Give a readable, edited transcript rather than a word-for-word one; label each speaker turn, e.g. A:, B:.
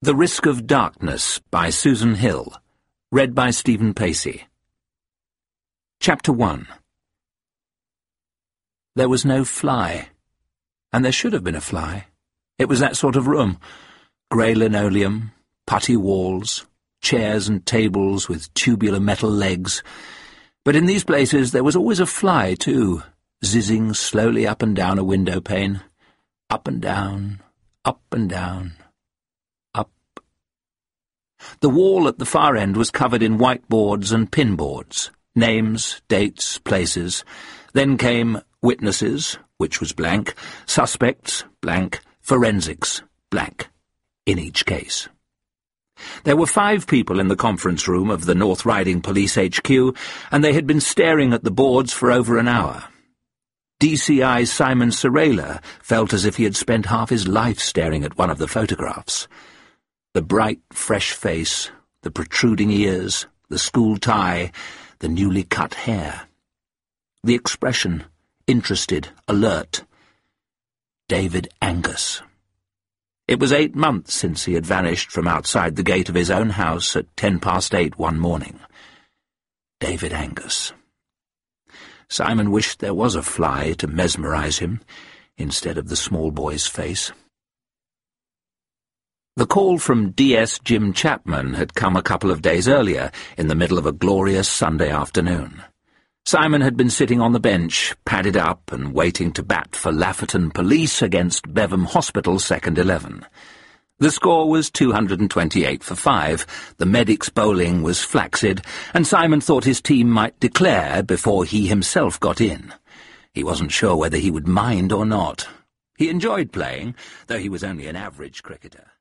A: The Risk of Darkness by Susan Hill. Read by Stephen Pacey. Chapter 1. There was no fly. And there should have been a fly. It was that sort of room. Grey linoleum, putty walls, chairs and tables with tubular metal legs. But in these places there was always a fly, too, zizzing slowly up and down a window pane. Up and down, up and down. The wall at the far end was covered in whiteboards and pinboards, names, dates, places. Then came witnesses, which was blank, suspects, blank, forensics, blank, in each case. There were 5 people in the conference room of the North Riding Police HQ, and they had been staring at the boards for over an hour. DCI Simon Serrela felt as if he had spent half his life staring at one of the photographs. The bright, fresh face, the protruding ears, the school tie, the newly cut hair. The expression, interested, alert. David Angus. It was 8 months since he had vanished from outside the gate of his own house at 8:10 one morning. David Angus. Simon wished there was a fly to mesmerize him, instead of the small boy's face. The call from DS Jim Chapman had come a couple of days earlier, in the middle of a glorious Sunday afternoon. Simon had been sitting on the bench, padded up and waiting to bat for Lafferton Police against Bevham Hospital second 11. The score was 228 for 5, the medics' bowling was flaccid, and Simon thought his team might declare before he himself got in. He wasn't sure whether he would mind or not. He enjoyed playing, though he was only an average cricketer.